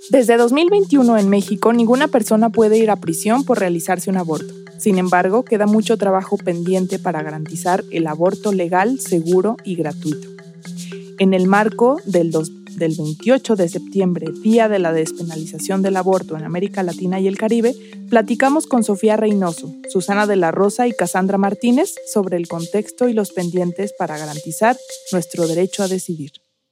Desde 2021 en México, ninguna persona puede ir a prisión por realizarse un aborto. Sin embargo, queda mucho trabajo pendiente para garantizar el aborto legal, seguro y gratuito. En el marco del 28 de septiembre, Día de la Despenalización del Aborto en América Latina y el Caribe, platicamos con Sofía Reynoso, Susana de la Rosa y Cassandra Martínez sobre el contexto y los pendientes para garantizar nuestro derecho a decidir.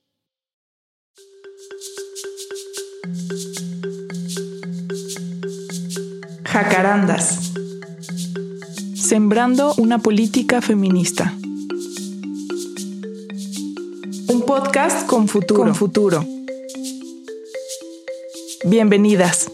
Jacarandas. Sembrando una política feminista. Un podcast con futuro. Bienvenidas.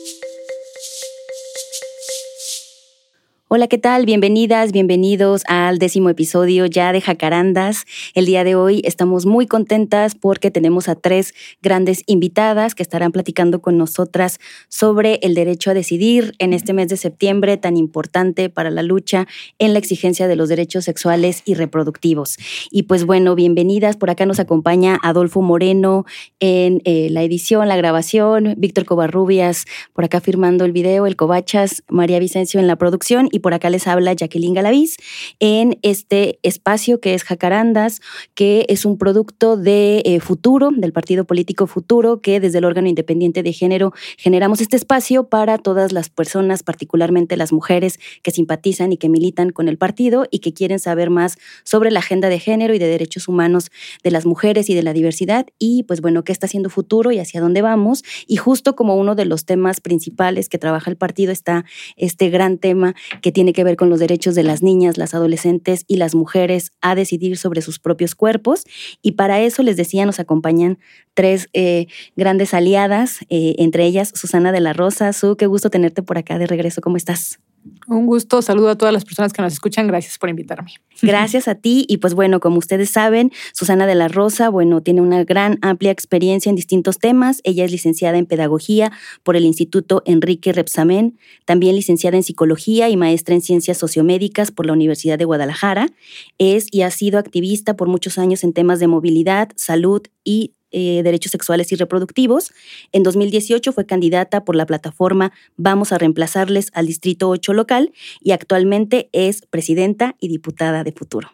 Hola, ¿qué tal? Bienvenidas, bienvenidos al 10º episodio ya de Jacarandas. El día de hoy estamos muy contentas porque tenemos a 3 grandes invitadas que estarán platicando con nosotras sobre el derecho a decidir en este mes de septiembre tan importante para la lucha en la exigencia de los derechos sexuales y reproductivos. Y pues bueno, bienvenidas. Por acá nos acompaña Adolfo Moreno en la edición, la grabación, Víctor Covarrubias por acá firmando el video, el Covachas, María Vicencio en la producción. Y por acá les habla Jacqueline Galaviz en este espacio que es Jacarandas, que es un producto de Futuro, del partido político Futuro, que desde el órgano independiente de género generamos este espacio para todas las personas, particularmente las mujeres que simpatizan y que militan con el partido y que quieren saber más sobre la agenda de género y de derechos humanos de las mujeres y de la diversidad. Y pues bueno, qué está haciendo Futuro y hacia dónde vamos. Y justo como uno de los temas principales que trabaja el partido está este gran tema que tiene que ver con los derechos de las niñas, las adolescentes y las mujeres a decidir sobre sus propios cuerpos. Y para eso, les decía, nos acompañan 3 grandes aliadas, entre ellas Susana de la Rosa. Su, qué gusto tenerte por acá de regreso. ¿Cómo estás? Un gusto, saludo a todas las personas que nos escuchan, gracias por invitarme. Gracias a ti y pues bueno, como ustedes saben, Susana de la Rosa, bueno, tiene una gran amplia experiencia en distintos temas. Ella es licenciada en Pedagogía por el Instituto Enrique Rebsamen, también licenciada en Psicología y maestra en Ciencias Sociomédicas por la Universidad de Guadalajara. Es y ha sido activista por muchos años en temas de movilidad, salud y derechos sexuales y reproductivos. En 2018 fue candidata por la plataforma Vamos a Reemplazarles al Distrito 8 local y actualmente es presidenta y diputada de Futuro.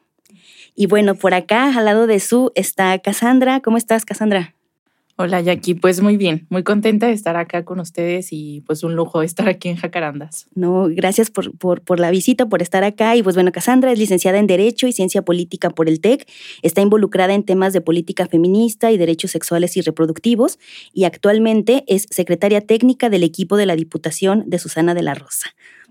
Y bueno, por acá, al lado de Su, está Cassandra. ¿Cómo estás, Cassandra? Hola, Jackie. Pues muy bien, muy contenta de estar acá con ustedes y pues un lujo estar aquí en Jacarandas. No, gracias por la visita, por estar acá. Y pues bueno, Cassandra es licenciada en Derecho y Ciencia Política por el TEC, está involucrada en temas de política feminista y derechos sexuales y reproductivos y actualmente es secretaria técnica del equipo de la Diputación de Susana de la Rosa.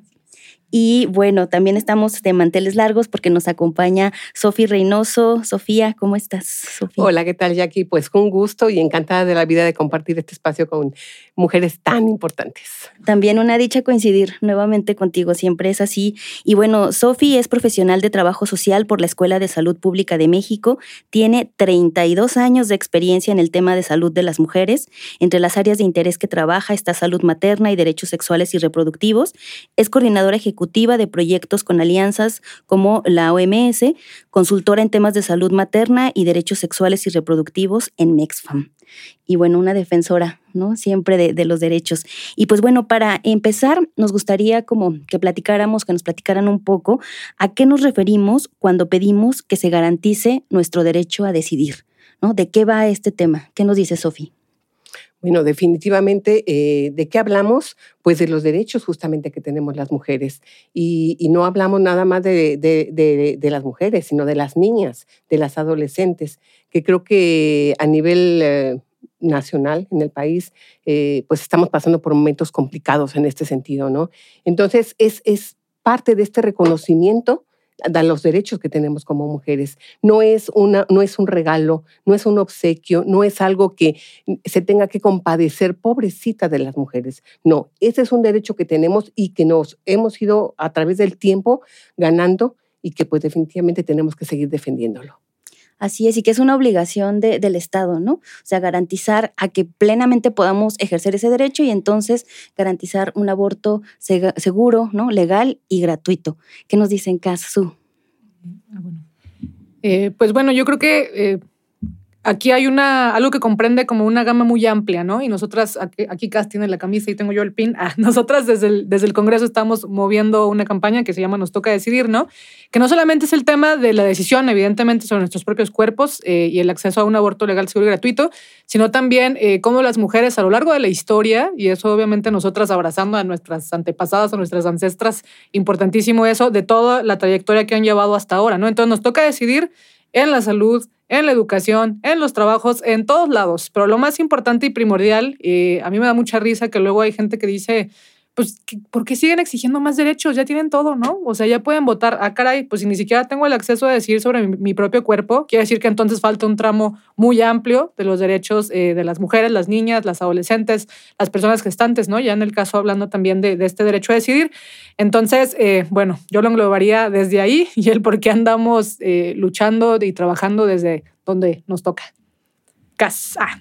Y bueno, también estamos de manteles largos porque nos acompaña Sofía Reynoso. Sofía, ¿cómo estás, Sofía? Hola, ¿qué tal, Jackie? Pues con gusto y encantada de la vida de compartir este espacio con mujeres tan importantes. También una dicha coincidir nuevamente contigo, siempre es así. Y bueno, Sofía es profesional de trabajo social por la Escuela de Salud Pública de México, tiene 32 años de experiencia en el tema de salud de las mujeres. Entre las áreas de interés que trabaja está salud materna y derechos sexuales y reproductivos. Es coordinadora ejecutiva de proyectos con alianzas como la OMS, consultora en temas de salud materna y derechos sexuales y reproductivos en MEXFAM. Y bueno, una defensora, ¿no? Siempre de los derechos. Y pues bueno, para empezar, nos gustaría como que nos platicaran un poco a qué nos referimos cuando pedimos que se garantice nuestro derecho a decidir, ¿no? ¿De qué va este tema? ¿Qué nos dice Sofía? Bueno, definitivamente, ¿de qué hablamos? Pues de los derechos justamente que tenemos las mujeres. Y no hablamos nada más de las mujeres, sino de las niñas, de las adolescentes, que creo que a nivel nacional en el país, pues estamos pasando por momentos complicados en este sentido, ¿no? Entonces, es parte de este reconocimiento a los derechos que tenemos como mujeres. No es un regalo, no es un obsequio, no es algo que se tenga que compadecer, pobrecita de las mujeres. No, ese es un derecho que tenemos y que nos hemos ido a través del tiempo ganando y que pues definitivamente tenemos que seguir defendiéndolo. Así es, y que es una obligación del Estado, ¿no? O sea, garantizar a que plenamente podamos ejercer ese derecho y entonces garantizar un aborto seguro, ¿no? Legal y gratuito. ¿Qué nos dicen, Casu? Pues bueno, yo creo que aquí hay algo que comprende como una gama muy amplia, ¿no? Y nosotras, aquí Cass tiene la camisa y tengo yo el pin. Nosotras desde el Congreso estamos moviendo una campaña que se llama Nos Toca Decidir, ¿no? Que no solamente es el tema de la decisión, evidentemente, sobre nuestros propios cuerpos y el acceso a un aborto legal, seguro y gratuito, sino también cómo las mujeres a lo largo de la historia, y eso obviamente nosotras abrazando a nuestras antepasadas, a nuestras ancestras, importantísimo eso, de toda la trayectoria que han llevado hasta ahora, ¿no? Entonces nos toca decidir en la salud, en la educación, en los trabajos, en todos lados. Pero lo más importante y primordial, a mí me da mucha risa que luego hay gente que dice, pues, ¿por qué siguen exigiendo más derechos? Ya tienen todo, ¿no? O sea, ya pueden votar. Ah, caray, pues si ni siquiera tengo el acceso a decidir sobre mi propio cuerpo, quiere decir que entonces falta un tramo muy amplio de los derechos de las mujeres, las niñas, las adolescentes, las personas gestantes, ¿no? Ya en el caso hablando también de este derecho a decidir. Entonces, bueno, yo lo englobaría desde ahí y el por qué andamos luchando y trabajando desde donde nos toca. Casa.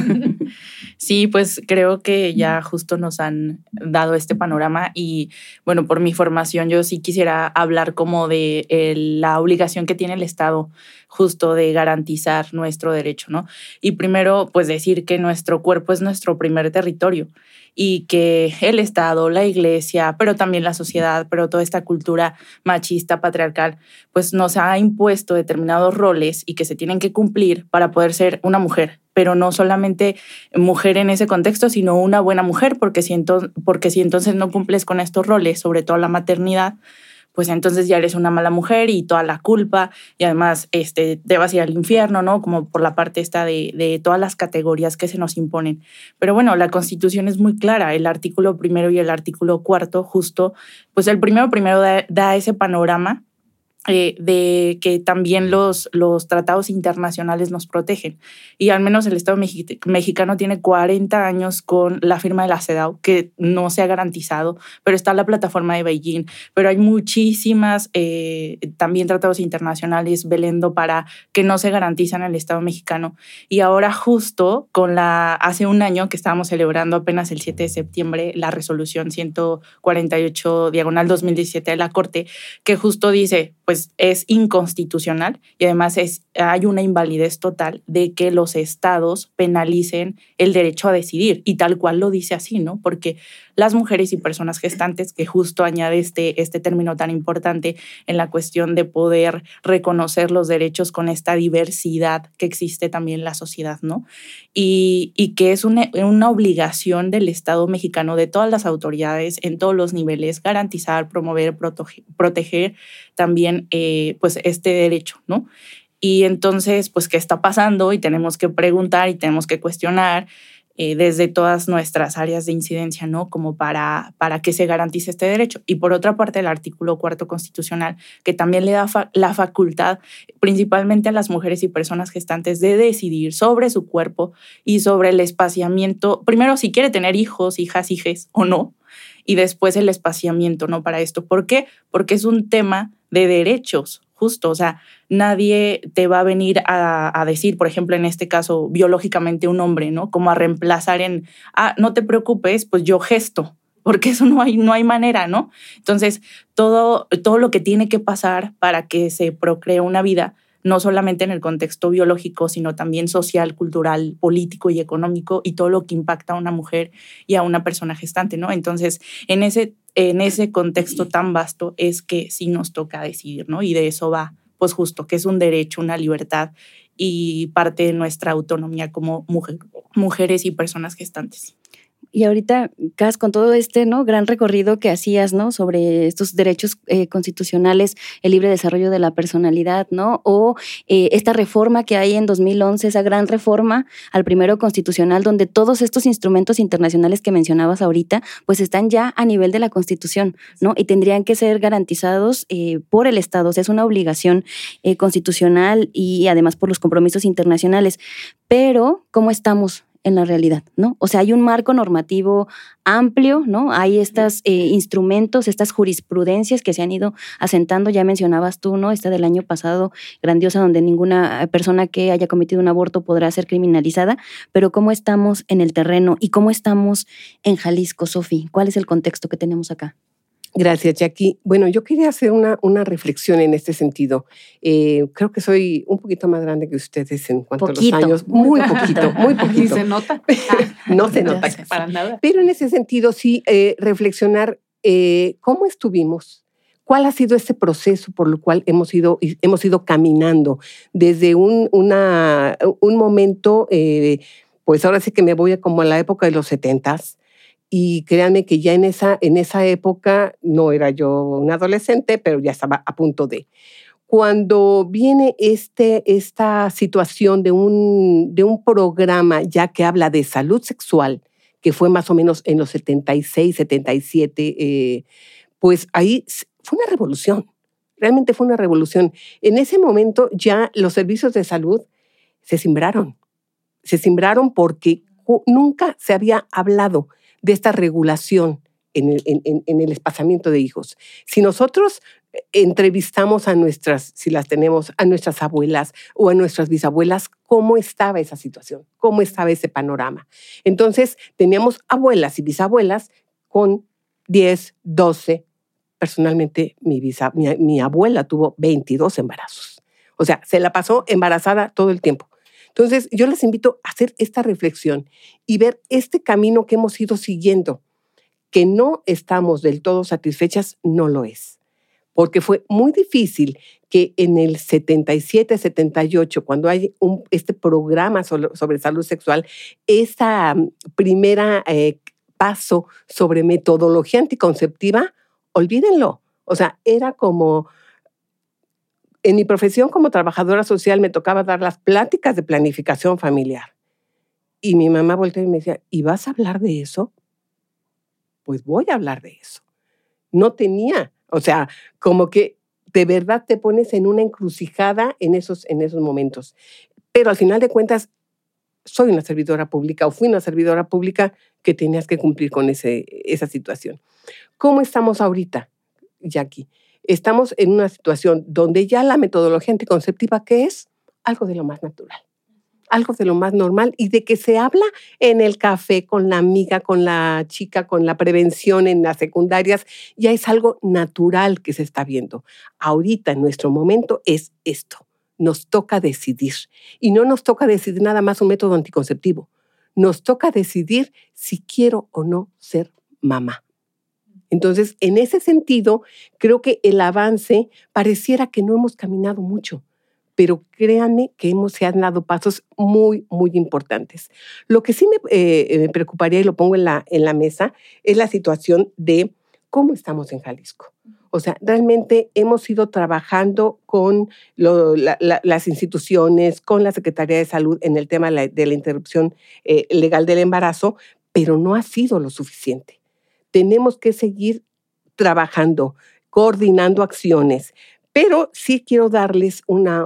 Sí, pues creo que ya justo nos han dado este panorama y bueno, por mi formación yo sí quisiera hablar como de la obligación que tiene el Estado justo de garantizar nuestro derecho, ¿no? Y primero, pues decir que nuestro cuerpo es nuestro primer territorio y que el Estado, la Iglesia, pero también la sociedad, pero toda esta cultura machista, patriarcal, pues nos ha impuesto determinados roles y que se tienen que cumplir para poder ser una mujer, pero no solamente mujer en ese contexto, sino una buena mujer, porque si entonces no cumples con estos roles, sobre todo la maternidad, pues entonces ya eres una mala mujer y toda la culpa y además te vas a ir al infierno, ¿no? Como por la parte esta de todas las categorías que se nos imponen. Pero bueno, la Constitución es muy clara, el artículo 1 y el artículo 4 justo, pues el primero da ese panorama de que también los tratados internacionales nos protegen. Y al menos el Estado mexicano tiene 40 años con la firma de la CEDAW, que no se ha garantizado, pero está la plataforma de Beijing. Pero hay muchísimas también tratados internacionales velando para que no se garantizan en el Estado mexicano. Y ahora justo hace un año que estábamos celebrando apenas el 7 de septiembre la resolución 148/2017 de la Corte, que justo dice, pues es inconstitucional y además hay una invalidez total de que los estados penalicen el derecho a decidir y tal cual lo dice así, ¿no? Porque las mujeres y personas gestantes, que justo añade este término tan importante en la cuestión de poder reconocer los derechos con esta diversidad que existe también en la sociedad, ¿no? Y que es una obligación del Estado mexicano, de todas las autoridades en todos los niveles, garantizar, promover, proteger también pues este derecho, ¿no? Y entonces, pues, ¿qué está pasando? Y tenemos que preguntar y tenemos que cuestionar desde todas nuestras áreas de incidencia, ¿no? Como para que se garantice este derecho. Y por otra parte, el artículo 4 constitucional, que también le da la facultad, principalmente a las mujeres y personas gestantes, de decidir sobre su cuerpo y sobre el espaciamiento, primero si quiere tener hijos, hijas, hijes o no, y después el espaciamiento, ¿no? Para esto. ¿Por qué? Porque es un tema de derechos, justo. O sea, nadie te va a venir a decir, por ejemplo, en este caso, biológicamente un hombre, ¿no? Como a reemplazar no te preocupes, pues yo gesto, porque eso no hay manera, ¿no? Entonces, todo lo que tiene que pasar para que se procree una vida, no solamente en el contexto biológico, sino también social, cultural, político y económico, y todo lo que impacta a una mujer y a una persona gestante, ¿no? Entonces, en ese contexto tan vasto es que sí nos toca decidir, ¿no? Y de eso va, pues justo, que es un derecho, una libertad y parte de nuestra autonomía como mujeres y personas gestantes. Y ahorita, Cass, con todo ¿no? gran recorrido que hacías, ¿no? Sobre estos derechos constitucionales, el libre desarrollo de la personalidad, ¿no? O esta reforma que hay en 2011, esa gran reforma al primero constitucional, donde todos estos instrumentos internacionales que mencionabas ahorita, pues están ya a nivel de la Constitución, ¿no? Y tendrían que ser garantizados por el Estado. O sea, es una obligación constitucional y además por los compromisos internacionales. Pero, ¿cómo estamos en la realidad, ¿no? O sea, hay un marco normativo amplio, ¿no? Hay estos instrumentos, estas jurisprudencias que se han ido asentando, ya mencionabas tú, ¿no? Esta del año pasado, grandiosa, donde ninguna persona que haya cometido un aborto podrá ser criminalizada, pero ¿cómo estamos en el terreno y cómo estamos en Jalisco, Sofi? ¿Cuál es el contexto que tenemos acá? Gracias, Jackie. Bueno, yo quería hacer una reflexión en este sentido. Creo que soy un poquito más grande que ustedes en cuanto a los años. Muy poquito, muy poquito. ¿Y se nota? No se nota. Para nada. Pero en ese sentido, sí, reflexionar cómo estuvimos, cuál ha sido ese proceso por lo cual hemos ido caminando desde un momento, pues ahora sí que me voy como a la época de los 70s. Y créanme que ya en esa época no era yo una adolescente, pero ya estaba a punto de. Cuando viene esta situación de un programa ya que habla de salud sexual, que fue más o menos en los 76, 77, pues ahí fue una revolución. Realmente fue una revolución. En ese momento ya los servicios de salud se cimbraron. Se cimbraron porque nunca se había hablado de esta regulación en el espaciamiento de hijos. Si nosotros entrevistamos si las tenemos, a nuestras abuelas o a nuestras bisabuelas, ¿cómo estaba esa situación? ¿Cómo estaba ese panorama? Entonces, teníamos abuelas y bisabuelas con 10, 12. Personalmente, mi abuela tuvo 22 embarazos. O sea, se la pasó embarazada todo el tiempo. Entonces, yo les invito a hacer esta reflexión y ver este camino que hemos ido siguiendo, que no estamos del todo satisfechas, no lo es. Porque fue muy difícil que en el 77, 78, cuando hay este programa sobre salud sexual, esa primera paso sobre metodología anticonceptiva, olvídenlo. O sea, era como... En mi profesión como trabajadora social me tocaba dar las pláticas de planificación familiar. Y mi mamá volteó y me decía, ¿y vas a hablar de eso? Pues voy a hablar de eso. No tenía, o sea, como que de verdad te pones en una encrucijada en esos momentos. Pero al final de cuentas, soy una servidora pública o fui una servidora pública que tenías que cumplir con esa situación. ¿Cómo estamos ahorita, Jackie? Estamos en una situación donde ya la metodología anticonceptiva, ¿qué es? Algo de lo más natural, algo de lo más normal y de que se habla en el café con la amiga, con la chica, con la prevención en las secundarias, ya es algo natural que se está viendo. Ahorita, en nuestro momento, es esto. Nos toca decidir. Y no nos toca decidir nada más un método anticonceptivo. Nos toca decidir si quiero o no ser mamá. Entonces, en ese sentido, creo que el avance pareciera que no hemos caminado mucho, pero créanme que se han dado pasos muy, muy importantes. Lo que sí me preocuparía, y lo pongo en la mesa, es la situación de cómo estamos en Jalisco. O sea, realmente hemos ido trabajando con las instituciones, con la Secretaría de Salud en el tema de la interrupción legal del embarazo, pero no ha sido lo suficiente. Tenemos que seguir trabajando, coordinando acciones, pero sí quiero darles una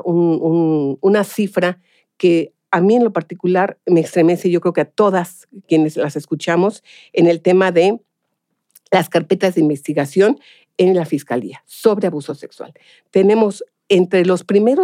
cifra que a mí en lo particular me estremece, yo creo que a todas quienes las escuchamos, en el tema de las carpetas de investigación en la Fiscalía sobre abuso sexual. Tenemos entre el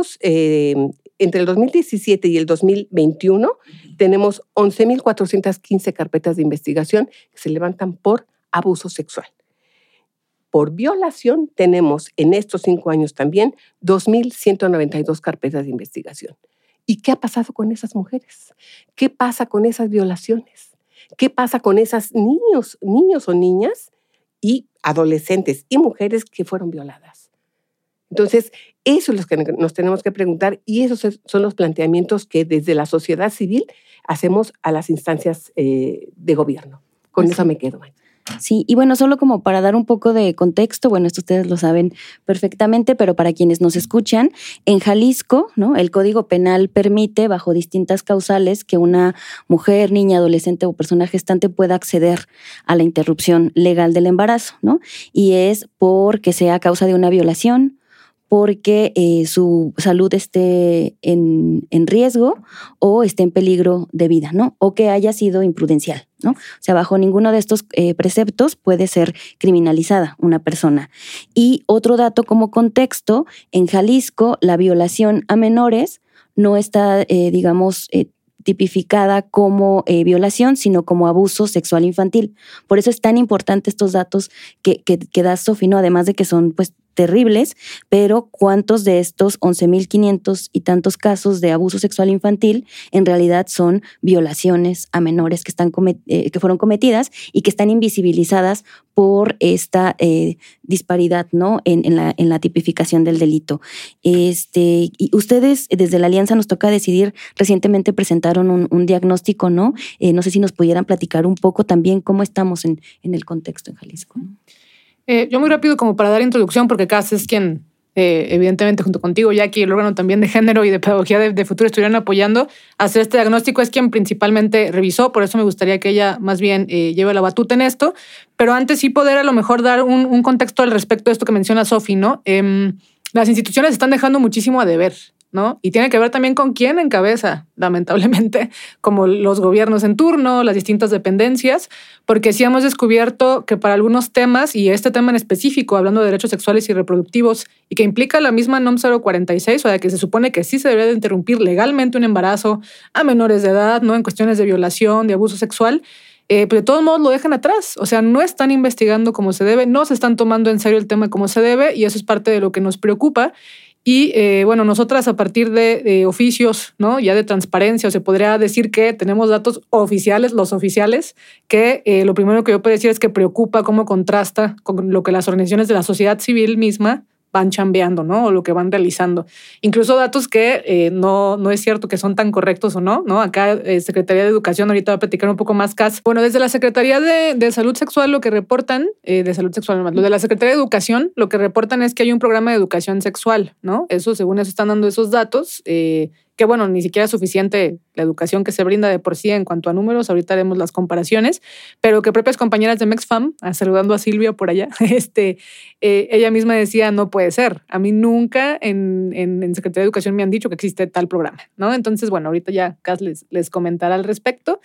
2017 y el 2021, tenemos 11,415 carpetas de investigación que se levantan por abuso sexual. Por violación tenemos en estos 5 años también 2,192 carpetas de investigación. ¿Y qué ha pasado con esas mujeres? ¿Qué pasa con esas violaciones? ¿Qué pasa con esos niños o niñas y adolescentes y mujeres que fueron violadas? Entonces, eso es lo que nos tenemos que preguntar y esos son los planteamientos que desde la sociedad civil hacemos a las instancias de gobierno. Con eso me quedo. Sí, y bueno, solo como para dar un poco de contexto, bueno, esto ustedes lo saben perfectamente, pero para quienes nos escuchan, en Jalisco, ¿no? El Código Penal permite, bajo distintas causales, que una mujer, niña, adolescente o persona gestante pueda acceder a la interrupción legal del embarazo, ¿no? Y es porque sea a causa de una violación, porque su salud esté en riesgo o esté en peligro de vida, ¿no? O que haya sido imprudencial, ¿no? O sea, bajo ninguno de estos preceptos puede ser criminalizada una persona. Y otro dato como contexto, en Jalisco la violación a menores no está, tipificada como violación, sino como abuso sexual infantil. Por eso es tan importante estos datos que da Sofi, ¿no? Además de que son pues terribles, pero ¿cuántos de estos 11,500 y tantos casos de abuso sexual infantil en realidad son violaciones a menores que fueron cometidas y que están invisibilizadas por esta disparidad, ¿no? en la tipificación del delito? Y ustedes desde la Alianza Nos Toca Decidir recientemente presentaron un diagnóstico, ¿no? No sé si nos pudieran platicar un poco también cómo estamos en el contexto en Jalisco, ¿no? Yo muy rápido como para dar introducción, porque Cas es quien, evidentemente junto contigo, Jackie, el órgano también de género y de pedagogía de futuro estuvieron apoyando a hacer este diagnóstico, es quien principalmente revisó, por eso me gustaría que ella más bien lleve la batuta en esto, pero antes sí poder a lo mejor dar un contexto al respecto de esto que menciona Sofi, ¿no? Las instituciones están dejando muchísimo a deber, ¿no? Y tiene que ver también con quién encabeza, lamentablemente, como los gobiernos en turno, las distintas dependencias, porque sí hemos descubierto que para algunos temas, y este tema en específico, hablando de derechos sexuales y reproductivos, y que implica la misma NOM 046, o sea, que se supone que sí se debería de interrumpir legalmente un embarazo a menores de edad, ¿no? En cuestiones de violación, de abuso sexual, pero de todos modos lo dejan atrás. O sea, no están investigando como se debe, no se están tomando en serio el tema como se debe, y eso es parte de lo que nos preocupa. Y bueno, nosotras a partir de oficios, ¿no? Ya de transparencia, o se podría decir que tenemos datos oficiales, los oficiales, que lo primero que yo puedo decir es que preocupa cómo contrasta con lo que las organizaciones de la sociedad civil misma van chambeando, ¿no? O lo que van realizando. Incluso datos que no es cierto que son tan correctos o no, ¿no? Acá Secretaría de Educación, ahorita va a platicar un poco más, Cas. Bueno, desde la Secretaría de Salud Sexual lo que reportan, de Salud Sexual nomás, lo de la Secretaría de Educación, lo que reportan es que hay un programa de educación sexual, ¿no? Eso, según eso están dando esos datos, que bueno, ni siquiera es suficiente la educación que se brinda de por sí en cuanto a números, ahorita haremos las comparaciones, pero que propias compañeras de MEXFAM, saludando a Silvia por allá, ella misma decía, no puede ser, a mí nunca en Secretaría de Educación me han dicho que existe tal programa, ¿no? Entonces, bueno, ahorita ya Cas les comentará al respecto.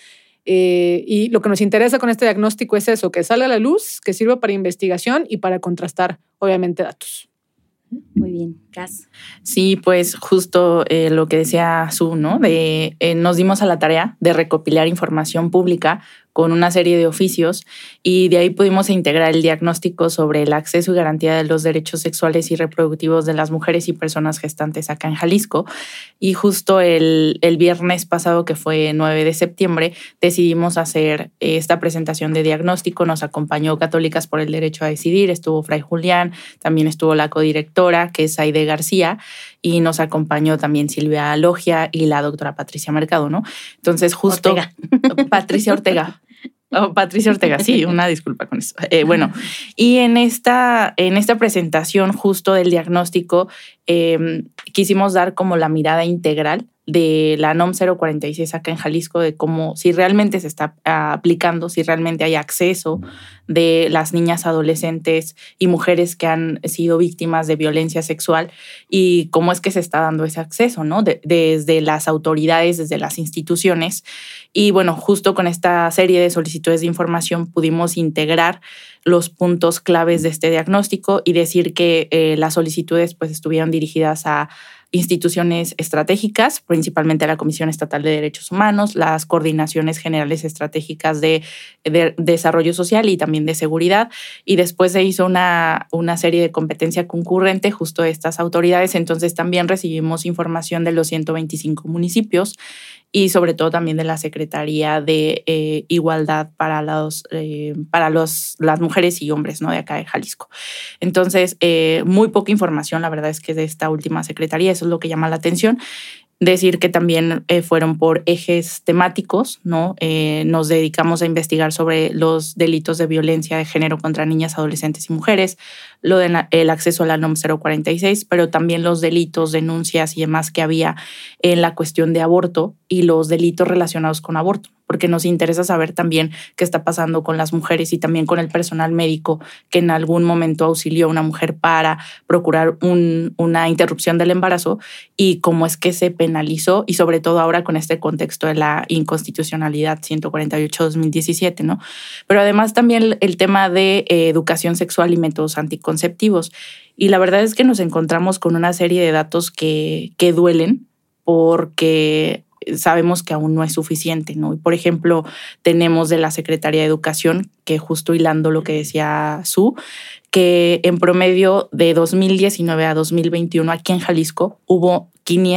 Y lo que nos interesa con este diagnóstico es eso, que salga a la luz, que sirva para investigación y para contrastar, obviamente, datos. Muy bien, Cas. Sí, pues justo lo que decía Su, ¿no? Nos dimos a la tarea de recopilar información pública con una serie de oficios y de ahí pudimos integrar el diagnóstico sobre el acceso y garantía de los derechos sexuales y reproductivos de las mujeres y personas gestantes acá en Jalisco. Y justo el viernes pasado, que fue 9 de septiembre, decidimos hacer esta presentación de diagnóstico. Nos acompañó Católicas por el Derecho a Decidir, estuvo Fray Julián, también estuvo la codirectora, que es Aide García, y nos acompañó también Silvia Logia y la doctora Patricia Mercado, ¿no? Entonces justo... Ortega. Patricia Ortega. Oh, Patricia Ortega, sí, una disculpa con eso. Bueno, y en esta presentación justo del diagnóstico quisimos dar como la mirada integral de la NOM 046 acá en Jalisco, de cómo, si realmente se está aplicando, si realmente hay acceso de las niñas, adolescentes y mujeres que han sido víctimas de violencia sexual y cómo es que se está dando ese acceso, ¿no? Desde las autoridades, desde las instituciones. Y bueno, justo con esta serie de solicitudes de información pudimos integrar los puntos claves de este diagnóstico y decir que las solicitudes pues estuvieron dirigidas a instituciones estratégicas, principalmente la Comisión Estatal de Derechos Humanos, las coordinaciones generales estratégicas de desarrollo social y también de seguridad, y después se hizo una serie de competencia concurrente justo de estas autoridades. Entonces también recibimos información de los 125 municipios y sobre todo también de la Secretaría de Igualdad para las mujeres y hombres, ¿no? De acá de Jalisco. Entonces, muy poca información, la verdad es que de esta última secretaría, eso es lo que llama la atención. Decir que también fueron por ejes temáticos, ¿no? Nos dedicamos a investigar sobre los delitos de violencia de género contra niñas, adolescentes y mujeres, el acceso a la NOM 046, pero también los delitos, denuncias y demás que había en la cuestión de aborto y los delitos relacionados con aborto, porque nos interesa saber también qué está pasando con las mujeres y también con el personal médico que en algún momento auxilió a una mujer para procurar una interrupción del embarazo y cómo es que se penalizó, y sobre todo ahora con este contexto de la inconstitucionalidad 148/2017, ¿no? Pero además también el tema de educación sexual y métodos anticonceptivos. Y la verdad es que nos encontramos con una serie de datos que duelen, porque sabemos que aún no es suficiente, ¿no? Y por ejemplo, tenemos de la Secretaría de Educación, que justo hilando lo que decía Su, que en promedio de 2019 a 2021 aquí en Jalisco hubo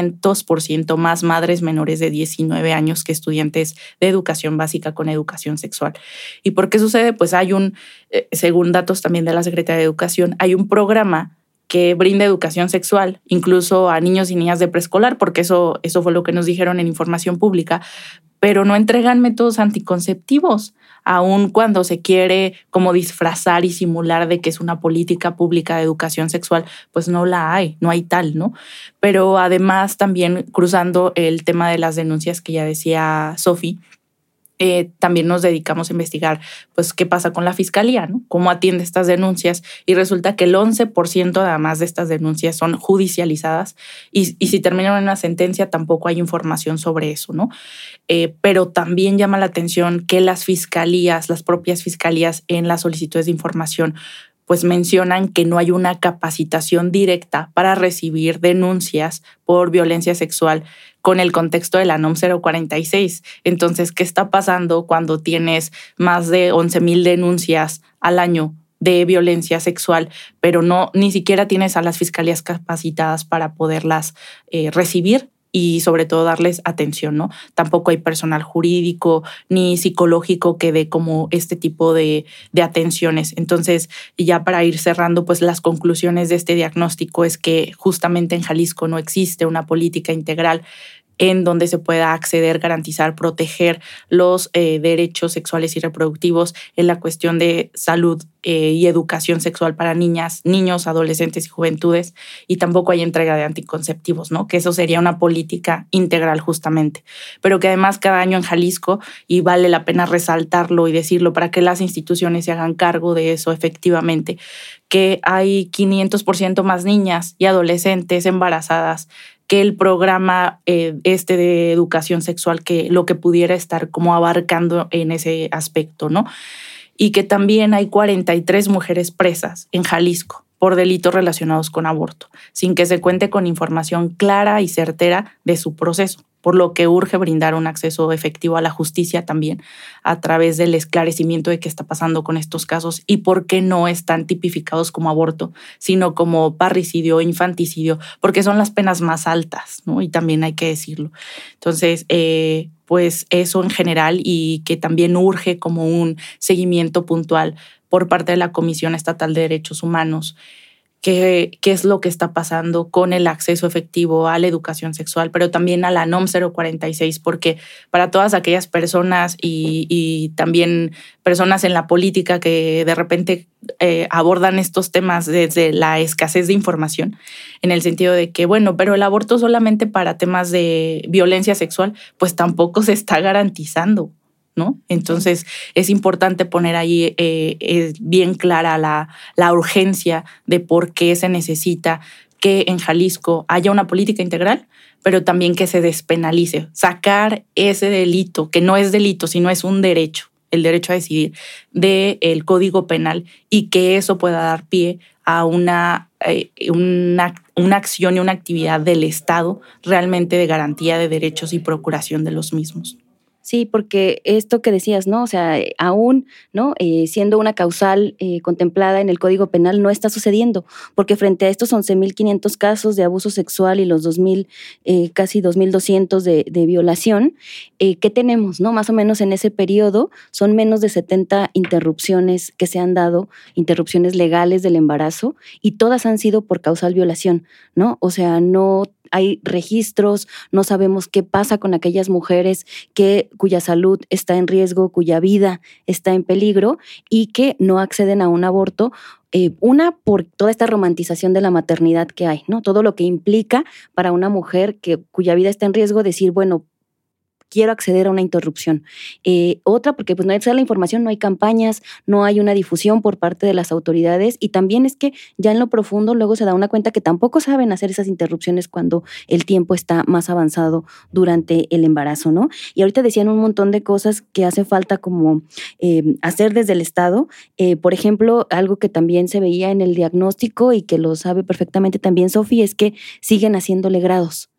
500% más madres menores de 19 años que estudiantes de educación básica con educación sexual. ¿Y por qué sucede? Pues hay según datos también de la Secretaría de Educación, hay un programa que brinda educación sexual, incluso a niños y niñas de preescolar, porque eso fue lo que nos dijeron en información pública, pero no entregan métodos anticonceptivos, aun cuando se quiere como disfrazar y simular de que es una política pública de educación sexual, pues no la hay, no hay tal, ¿no? Pero además también cruzando el tema de las denuncias que ya decía Sofi, también nos dedicamos a investigar pues qué pasa con la fiscalía, ¿no? Cómo atiende estas denuncias, y resulta que el 11% además de estas denuncias son judicializadas y si terminan en una sentencia tampoco hay información sobre eso, ¿no? Pero también llama la atención que las propias fiscalías en las solicitudes de información pues mencionan que no hay una capacitación directa para recibir denuncias por violencia sexual con el contexto de la NOM 046. Entonces, ¿qué está pasando cuando tienes más de 11,000 denuncias al año de violencia sexual, pero ni siquiera tienes a las fiscalías capacitadas para poderlas recibir y sobre todo darles atención, ¿no? Tampoco hay personal jurídico ni psicológico que dé como este tipo de atenciones. Entonces, ya para ir cerrando, pues las conclusiones de este diagnóstico es que justamente en Jalisco no existe una política integral en donde se pueda acceder, garantizar, proteger los derechos sexuales y reproductivos en la cuestión de salud y educación sexual para niñas, niños, adolescentes y juventudes, y tampoco hay entrega de anticonceptivos, ¿no? Que eso sería una política integral justamente, pero que además cada año en Jalisco, y vale la pena resaltarlo y decirlo para que las instituciones se hagan cargo de eso efectivamente, que hay 500% más niñas y adolescentes embarazadas que el programa de educación sexual, que lo que pudiera estar como abarcando en ese aspecto, ¿no? Y que también hay 43 mujeres presas en Jalisco por delitos relacionados con aborto, sin que se cuente con información clara y certera de su proceso, por lo que urge brindar un acceso efectivo a la justicia también a través del esclarecimiento de qué está pasando con estos casos y por qué no están tipificados como aborto, sino como parricidio o infanticidio, porque son las penas más altas, ¿no? Y también hay que decirlo. Entonces, pues eso en general, y que también urge como un seguimiento puntual por parte de la Comisión Estatal de Derechos Humanos, qué es lo que está pasando con el acceso efectivo a la educación sexual, pero también a la NOM 046, porque para todas aquellas personas y también personas en la política que de repente abordan estos temas desde la escasez de información, en el sentido de que, bueno, pero el aborto solamente para temas de violencia sexual, pues tampoco se está garantizando, ¿no? Entonces es importante poner ahí bien clara la urgencia de por qué se necesita que en Jalisco haya una política integral, pero también que se despenalice, sacar ese delito, que no es delito, sino es un derecho, el derecho a decidir, del Código Penal, y que eso pueda dar pie a una acción y una actividad del Estado realmente de garantía de derechos y procuración de los mismos. Sí, porque esto que decías, ¿no? O sea, aún, ¿no? Siendo una causal contemplada en el Código Penal, no está sucediendo, porque frente a estos 11,500 casos de abuso sexual y los 2,000, casi 2,200 de violación, ¿qué tenemos, no? Más o menos en ese periodo son menos de 70 interrupciones que se han dado, interrupciones legales del embarazo, y todas han sido por causal violación, ¿no? O sea, no hay registros, no sabemos qué pasa con aquellas mujeres cuya salud está en riesgo, cuya vida está en peligro y que no acceden a un aborto. Una, por toda esta romantización de la maternidad que hay, ¿no? Todo lo que implica para una mujer cuya vida está en riesgo decir, bueno, quiero acceder a una interrupción. Otra, porque pues no hay la información, no hay campañas, no hay una difusión por parte de las autoridades, y también es que ya en lo profundo luego se da una cuenta que tampoco saben hacer esas interrupciones cuando el tiempo está más avanzado durante el embarazo, ¿no? Y ahorita decían un montón de cosas que hace falta como hacer desde el Estado. Por ejemplo, algo que también se veía en el diagnóstico y que lo sabe perfectamente también Sofi, es que siguen haciéndole grados,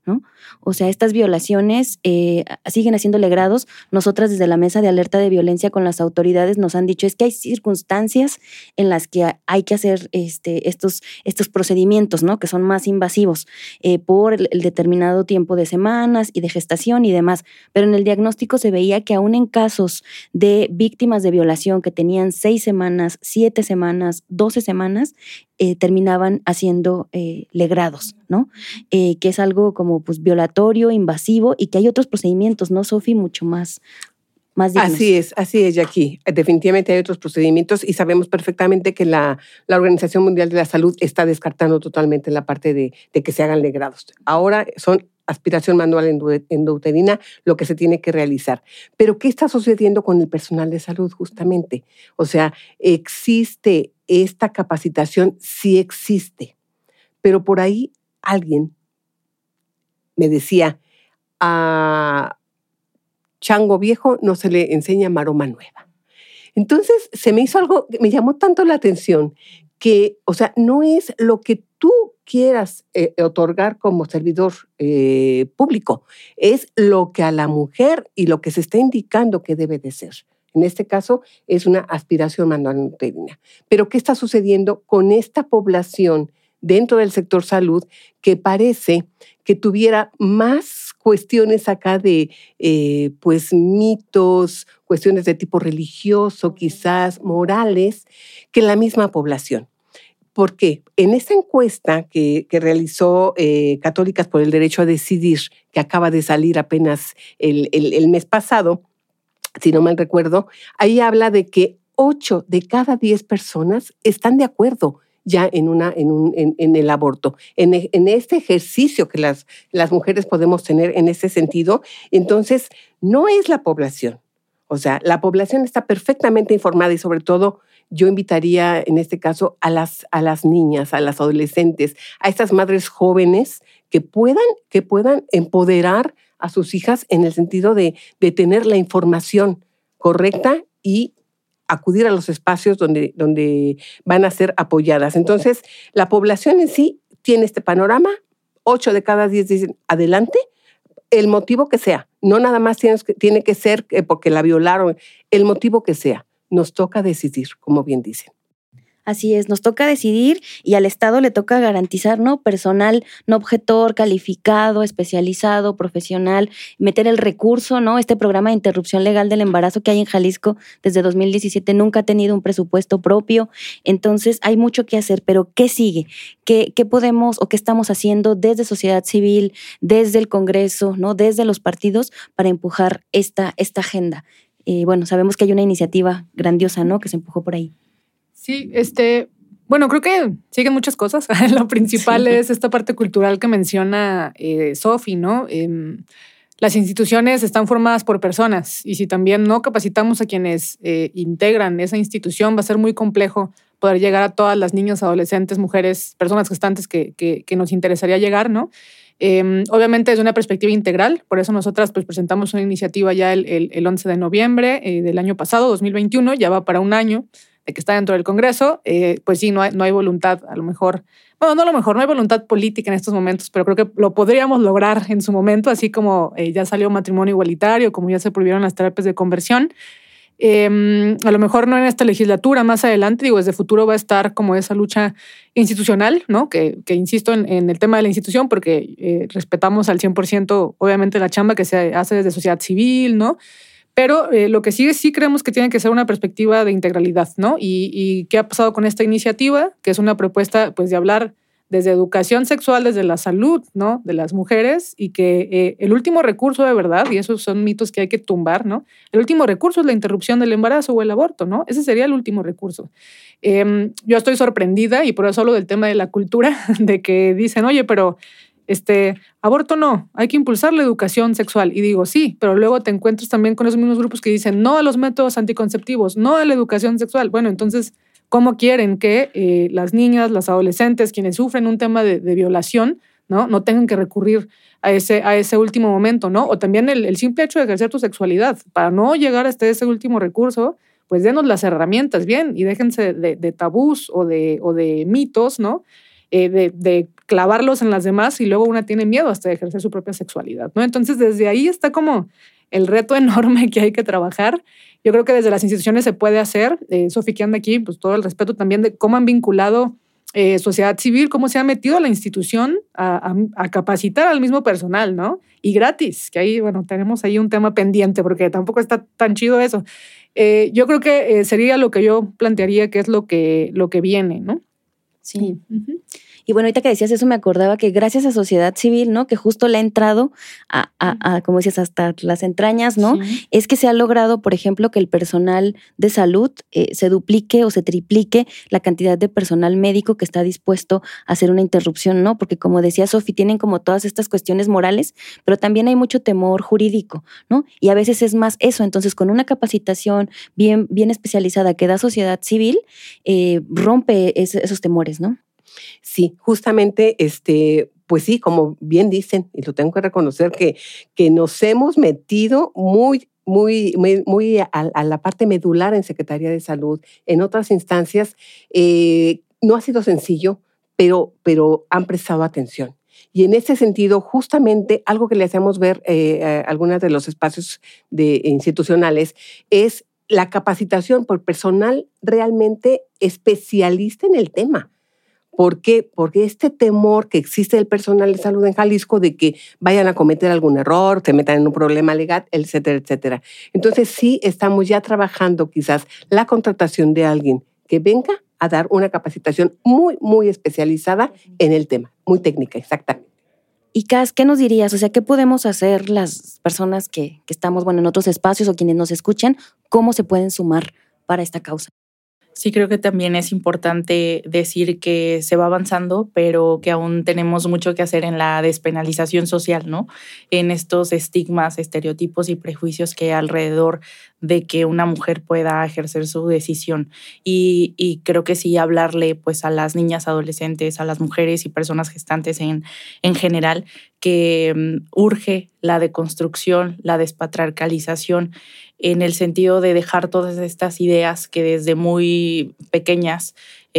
¿no? O sea, estas violaciones siguen haciendo legrados. Nosotras desde la Mesa de Alerta de Violencia con las autoridades nos han dicho es que hay circunstancias en las que hay que hacer estos procedimientos, ¿no? Que son más invasivos por el determinado tiempo de semanas y de gestación y demás. Pero en el diagnóstico se veía que aún en casos de víctimas de violación que tenían 6 semanas, 7 semanas, 12 semanas, terminaban haciendo legrados, ¿no? Que es algo como pues violatorio, invasivo y que hay otros procedimientos, ¿no, Sofi? Mucho más dignos. Así es, Jackie. Definitivamente hay otros procedimientos y sabemos perfectamente que la Organización Mundial de la Salud está descartando totalmente la parte de que se hagan legrados. Ahora son aspiración manual endouterina lo que se tiene que realizar. Pero ¿qué está sucediendo con el personal de salud justamente? O sea, existe esta capacitación, sí existe, pero por ahí alguien me decía, a chango viejo no se le enseña maroma nueva. Entonces se me hizo algo, me llamó tanto la atención que, o sea, no es lo que tú quieras otorgar como servidor público, es lo que a la mujer y lo que se está indicando que debe de ser. En este caso es una aspiración manual endouterina. Pero ¿qué está sucediendo con esta población dentro del sector salud que parece que tuviera más cuestiones acá de pues mitos, cuestiones de tipo religioso, quizás morales, que la misma población? Porque en esta encuesta que realizó Católicas por el Derecho a Decidir, que acaba de salir apenas el mes pasado, si no mal recuerdo, ahí habla de que 8 de cada 10 personas están de acuerdo ya en el aborto, en este ejercicio que las mujeres podemos tener en ese sentido. Entonces, no es la población. O sea, la población está perfectamente informada y sobre todo yo invitaría en este caso a las niñas, a las adolescentes, a estas madres jóvenes que puedan empoderar a sus hijas en el sentido de tener la información correcta y acudir a los espacios donde van a ser apoyadas. Entonces, la población en sí tiene este panorama, 8 de cada 10 dicen adelante, el motivo que sea, no nada más tiene que ser porque la violaron, el motivo que sea, nos toca decidir, como bien dicen. Así es, nos toca decidir y al Estado le toca garantizar, ¿no? Personal no objetor, calificado, especializado, profesional, meter el recurso, ¿no? Este programa de interrupción legal del embarazo que hay en Jalisco desde 2017 nunca ha tenido un presupuesto propio, entonces hay mucho que hacer, pero ¿qué sigue? ¿Qué podemos o qué estamos haciendo desde sociedad civil, desde el Congreso, ¿no? Desde los partidos para empujar esta agenda? Bueno, sabemos que hay una iniciativa grandiosa, ¿no? Que se empujó por ahí. Sí, bueno, creo que siguen muchas cosas. Lo principal es esta parte cultural que menciona Sofi, ¿no? Las instituciones están formadas por personas y si también no capacitamos a quienes integran esa institución, va a ser muy complejo poder llegar a todas las niñas, adolescentes, mujeres, personas gestantes que nos interesaría llegar, ¿no? Obviamente desde una perspectiva integral, por eso nosotras pues presentamos una iniciativa ya el 11 de noviembre del año pasado, 2021, ya va para un año de que está dentro del Congreso, pues sí, no hay voluntad, a lo mejor, bueno, no a lo mejor, no hay voluntad política en estos momentos, pero creo que lo podríamos lograr en su momento, así como ya salió matrimonio igualitario, como ya se prohibieron las terapias de conversión. A lo mejor no en esta legislatura, más adelante, digo, desde futuro va a estar como esa lucha institucional, ¿no? Que insisto en el tema de la institución, porque respetamos al 100%, obviamente, la chamba que se hace desde sociedad civil, ¿no? Pero lo que sigue sí creemos que tiene que ser una perspectiva de integralidad, ¿no? ¿Y qué ha pasado con esta iniciativa? Que es una propuesta, pues, de hablar desde educación sexual, desde la salud, ¿no? De las mujeres y que el último recurso de verdad, y esos son mitos que hay que tumbar, ¿no? El último recurso es la interrupción del embarazo o el aborto, ¿no? Ese sería el último recurso. Yo estoy sorprendida y por eso hablo del tema de la cultura, de que dicen, oye, pero aborto no, hay que impulsar la educación sexual. Y digo, sí, pero luego te encuentras también con esos mismos grupos que dicen no a los métodos anticonceptivos, no a la educación sexual. Bueno, entonces, ¿cómo quieren que las niñas, las adolescentes, quienes sufren un tema de violación, no tengan que recurrir a ese último momento, ¿no? O también el simple hecho de ejercer tu sexualidad. Para no llegar hasta ese último recurso, pues denos las herramientas bien y déjense de tabús o de mitos, ¿no? De clavarlos en las demás y luego una tiene miedo hasta de ejercer su propia sexualidad, ¿no? Entonces, desde ahí está como el reto enorme que hay que trabajar. Yo creo que desde las instituciones se puede hacer. Sofi, que anda aquí, pues todo el respeto también de cómo han vinculado sociedad civil, cómo se ha metido a la institución a capacitar al mismo personal, ¿no? Y gratis, que ahí, bueno, tenemos ahí un tema pendiente porque tampoco está tan chido eso. Yo creo que sería lo que yo plantearía que es lo que viene, ¿no? Sí. Y bueno, ahorita que decías eso me acordaba que gracias a sociedad civil, ¿no? Que justo le ha entrado como dices, hasta las entrañas, ¿no? Sí. Es que se ha logrado, por ejemplo, que el personal de salud se duplique o se triplique la cantidad de personal médico que está dispuesto a hacer una interrupción, ¿no? Porque como decía Sofi, tienen como todas estas cuestiones morales, pero también hay mucho temor jurídico, ¿no? Y a veces es más eso. Entonces, con una capacitación bien especializada que da sociedad civil, rompe esos temores, ¿no? Sí, justamente, pues sí, como bien dicen, y lo tengo que reconocer, que nos hemos metido muy a la parte medular en Secretaría de Salud. En otras instancias no ha sido sencillo, pero han prestado atención. Y en ese sentido, justamente algo que le hacemos ver a algunos de los espacios institucionales es la capacitación por personal realmente especialista en el tema. ¿Por qué? Porque este temor que existe del personal de salud en Jalisco de que vayan a cometer algún error, se metan en un problema legal, etcétera, etcétera. Entonces sí estamos ya trabajando quizás la contratación de alguien que venga a dar una capacitación muy especializada en el tema, muy técnica, exactamente. Y Cas, ¿qué nos dirías? O sea, ¿qué podemos hacer las personas que estamos, en otros espacios o quienes nos escuchan? ¿Cómo se pueden sumar para esta causa? Sí, creo que también es importante decir que se va avanzando, pero que aún tenemos mucho que hacer en la despenalización social, ¿no? En estos estigmas, estereotipos y prejuicios que hay alrededor de que una mujer pueda ejercer su decisión. Y creo que sí hablarle pues a las niñas, adolescentes, a las mujeres y personas gestantes en general, que urge la deconstrucción, la despatriarcalización, en el sentido de dejar todas estas ideas que desde muy pequeñas,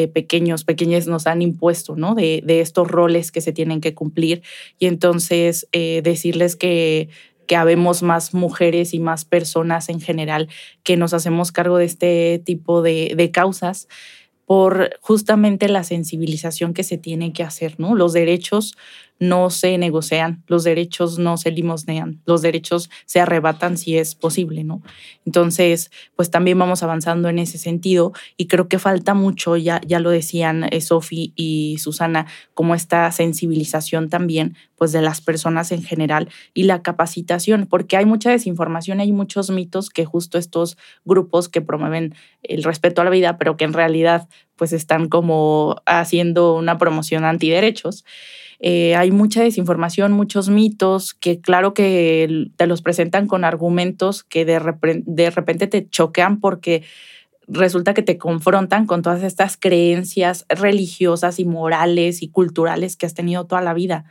pequeñas nos han impuesto, ¿no? De estos roles que se tienen que cumplir. Y entonces decirles que habemos más mujeres y más personas en general que nos hacemos cargo de este tipo de causas por justamente la sensibilización que se tiene que hacer, ¿no? Los derechos no se negocian, los derechos no se limosnean, los derechos se arrebatan si es posible, ¿no? Entonces, pues también vamos avanzando en ese sentido y creo que falta mucho, ya lo decían Sofi y Susana, como esta sensibilización también, pues de las personas en general y la capacitación, porque hay mucha desinformación, hay muchos mitos que justo estos grupos que promueven el respeto a la vida, pero que en realidad pues están como haciendo una promoción antiderechos. Hay mucha desinformación, muchos mitos que claro que te los presentan con argumentos que de repente te choquean porque resulta que te confrontan con todas estas creencias religiosas y morales y culturales que has tenido toda la vida.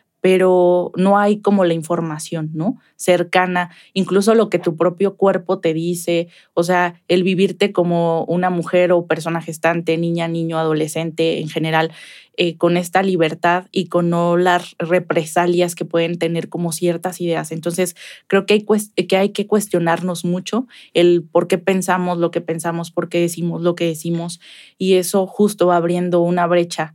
Pero no hay como la información, ¿no? Cercana, incluso lo que tu propio cuerpo te dice, o sea, el vivirte como una mujer o persona gestante, niña, niño, adolescente en general, con esta libertad y con no las represalias que pueden tener como ciertas ideas. Entonces, creo que hay que cuestionarnos mucho el por qué pensamos lo que pensamos, por qué decimos lo que decimos, y eso justo va abriendo una brecha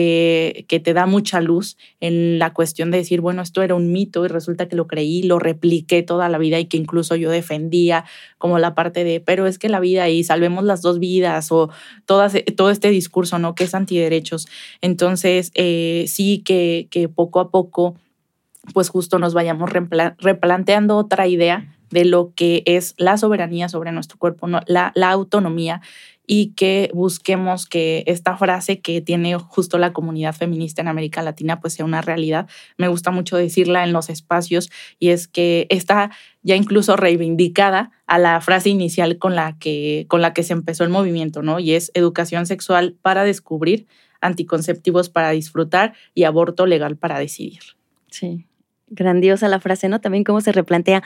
que te da mucha luz en la cuestión de decir, bueno, esto era un mito y resulta que lo creí, lo repliqué toda la vida y que incluso yo defendía como la parte de, pero es que la vida y salvemos las dos vidas o todo este discurso, ¿no? Que es antiderechos. Entonces, sí que poco a poco, pues justo nos vayamos replanteando otra idea de lo que es la soberanía sobre nuestro cuerpo, ¿no? La autonomía, y que busquemos que esta frase que tiene justo la comunidad feminista en América Latina pues sea una realidad. Me gusta mucho decirla en los espacios y es que está ya incluso reivindicada a la frase inicial con la que se empezó el movimiento, ¿no? Y es educación sexual para descubrir, anticonceptivos para disfrutar y aborto legal para decidir. Sí. Grandiosa la frase, ¿no? También cómo se replantea.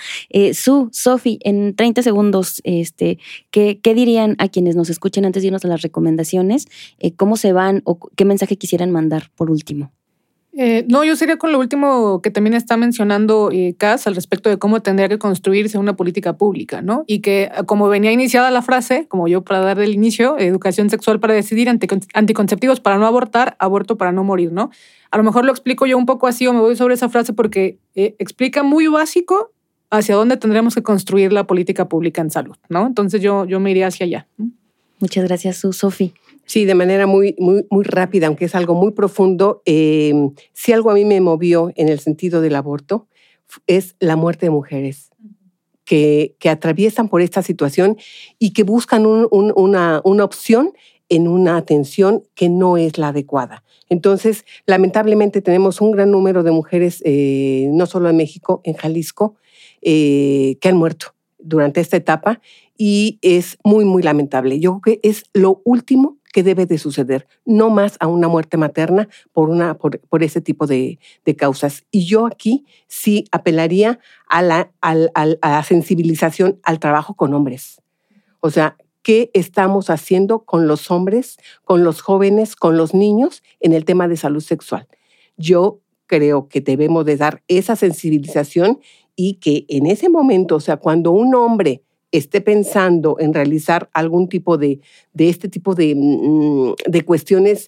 Sofi, en 30 segundos, ¿qué dirían a quienes nos escuchen antes de irnos a las recomendaciones? ¿Cómo se van o qué mensaje quisieran mandar por último? No, yo sería con lo último que también está mencionando Cas al respecto de cómo tendría que construirse una política pública, ¿no? Y que como venía iniciada la frase, como yo para dar el inicio, educación sexual para decidir, anticonceptivos para no abortar, aborto para no morir, ¿no? A lo mejor lo explico yo un poco así o me voy sobre esa frase porque explica muy básico hacia dónde tendríamos que construir la política pública en salud, ¿no? Entonces yo me iría hacia allá. Muchas gracias, Sofi. Sí, de manera muy rápida, aunque es algo muy profundo. Si algo a mí me movió en el sentido del aborto es la muerte de mujeres que atraviesan por esta situación y que buscan una opción en una atención que no es la adecuada. Entonces, lamentablemente tenemos un gran número de mujeres, no solo en México, en Jalisco, que han muerto durante esta etapa y es muy lamentable. Yo creo que es lo último que debe de suceder, no más a una muerte materna por ese tipo de causas. Y yo aquí sí apelaría a la sensibilización al trabajo con hombres. O sea, ¿qué estamos haciendo con los hombres, con los jóvenes, con los niños en el tema de salud sexual? Yo creo que debemos de dar esa sensibilización y que en ese momento, o sea, cuando un hombre esté pensando en realizar algún tipo de este tipo de cuestiones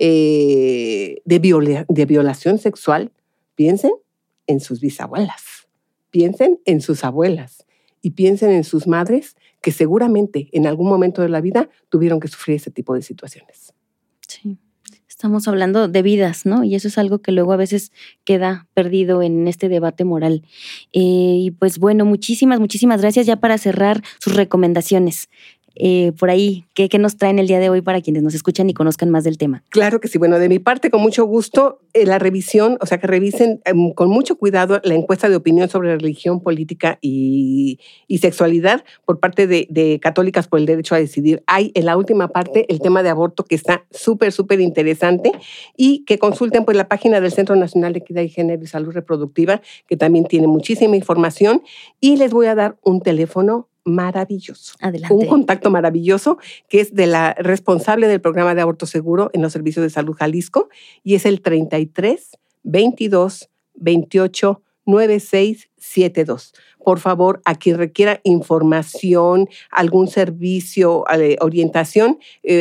de violación sexual, piensen en sus bisabuelas, piensen en sus abuelas y piensen en sus madres que seguramente en algún momento de la vida tuvieron que sufrir ese tipo de situaciones. Sí. Estamos hablando de vidas, ¿no? Y eso es algo que luego a veces queda perdido en este debate moral. Y pues bueno, muchísimas gracias. Ya para cerrar, sus recomendaciones. Por ahí, ¿qué nos traen el día de hoy para quienes nos escuchan y conozcan más del tema? Claro que sí. Bueno, de mi parte, con mucho gusto, la revisión, o sea, que revisen con mucho cuidado la encuesta de opinión sobre religión, política y sexualidad por parte de Católicas por el Derecho a Decidir. Hay en la última parte el tema de aborto que está súper interesante y que consulten pues la página del Centro Nacional de Equidad y Género y Salud Reproductiva, que también tiene muchísima información, y les voy a dar un teléfono maravilloso. Adelante. Un contacto maravilloso que es de la responsable del programa de aborto seguro en los servicios de salud Jalisco y es el 33 22 28 96 72. Por favor, a quien requiera información, algún servicio, orientación,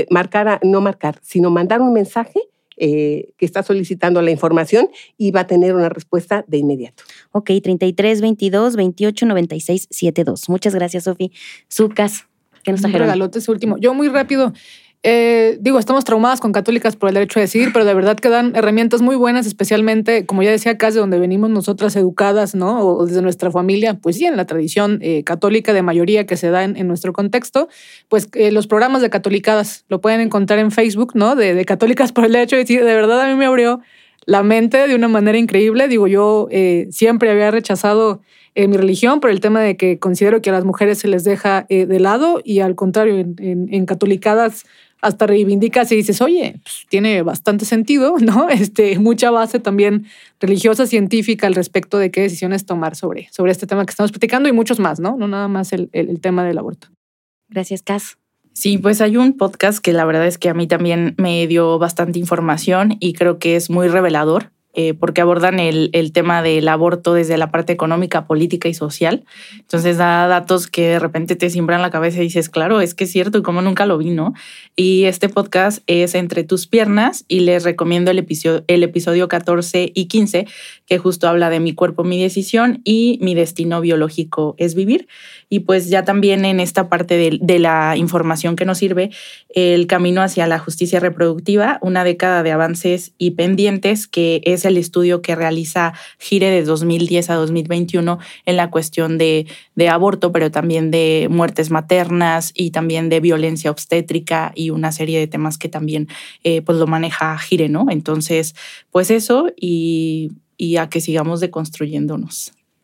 sino mandar un mensaje que está solicitando la información y va a tener una respuesta de inmediato. Ok, 33 22 28 96 72. Muchas gracias, Sofi. Cas, ¿qué nos trajeron? Un regalote ese último. Yo muy rápido. Estamos traumadas con Católicas por el Derecho a Decidir, pero de verdad que dan herramientas muy buenas, especialmente, como ya decía Cas, de donde venimos nosotras educadas, ¿no? O desde nuestra familia, pues sí, en la tradición católica de mayoría que se da en nuestro contexto, pues los programas de Catolicadas lo pueden encontrar en Facebook, ¿no? De Católicas por el Derecho a Decidir. De verdad a mí me abrió la mente de una manera increíble. Digo, yo siempre había rechazado mi religión por el tema de que considero que a las mujeres se les deja de lado y al contrario, en Catolicadas hasta reivindicas y dices, oye, pues tiene bastante sentido, ¿no? Mucha base también religiosa, científica al respecto de qué decisiones tomar sobre este tema que estamos platicando y muchos más, ¿no? No nada más el tema del aborto. Gracias, Cas. Sí, pues hay un podcast que la verdad es que a mí también me dio bastante información y creo que es muy revelador. Porque abordan el tema del aborto desde la parte económica, política y social. Entonces da datos que de repente te siembran la cabeza y dices, claro, es que es cierto, y como nunca lo vi, ¿no? Y este podcast es Entre tus piernas y les recomiendo el episodio 14 y 15, que justo habla de mi cuerpo, mi decisión y mi destino biológico es vivir. Y pues ya también en esta parte de la información que nos sirve, el camino hacia la justicia reproductiva, una década de avances y pendientes, que es el estudio que realiza Gire de 2010 a 2021 en la cuestión de aborto, pero también de muertes maternas y también de violencia obstétrica y una serie de temas que también pues lo maneja Gire, ¿no? Entonces, pues eso y a que sigamos deconstruyéndonos.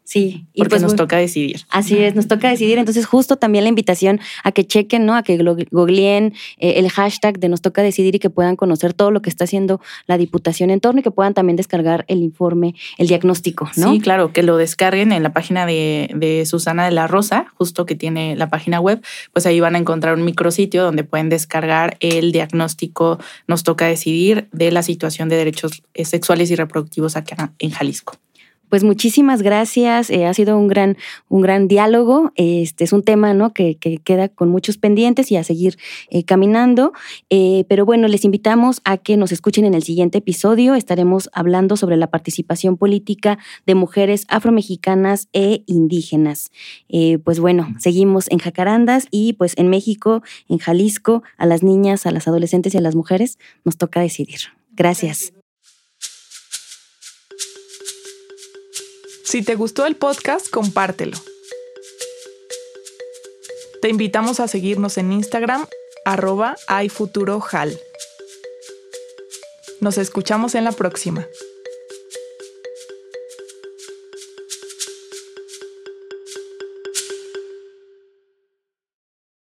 Sí, y porque pues nos toca decidir. Así es, nos toca decidir. Entonces, justo también la invitación a que chequen, ¿no? A que googleen el hashtag de Nos Toca Decidir y que puedan conocer todo lo que está haciendo la Diputación en torno y que puedan también descargar el informe, el diagnóstico, ¿no? Sí, claro, que lo descarguen en la página de Susana de la Rosa, justo que tiene la página web, pues ahí van a encontrar un micrositio donde pueden descargar el diagnóstico Nos Toca Decidir de la situación de derechos sexuales y reproductivos acá en Jalisco. Pues muchísimas gracias, ha sido un gran diálogo. Es un tema, ¿no? que queda con muchos pendientes y a seguir caminando. Pero bueno, les invitamos a que nos escuchen en el siguiente episodio. Estaremos hablando sobre la participación política de mujeres afromexicanas e indígenas. Pues bueno, seguimos en Jacarandas y pues en México, en Jalisco, a las niñas, a las adolescentes y a las mujeres nos toca decidir. Gracias. Si te gustó el podcast, compártelo. Te invitamos a seguirnos en Instagram, @hayfuturojal. Nos escuchamos en la próxima.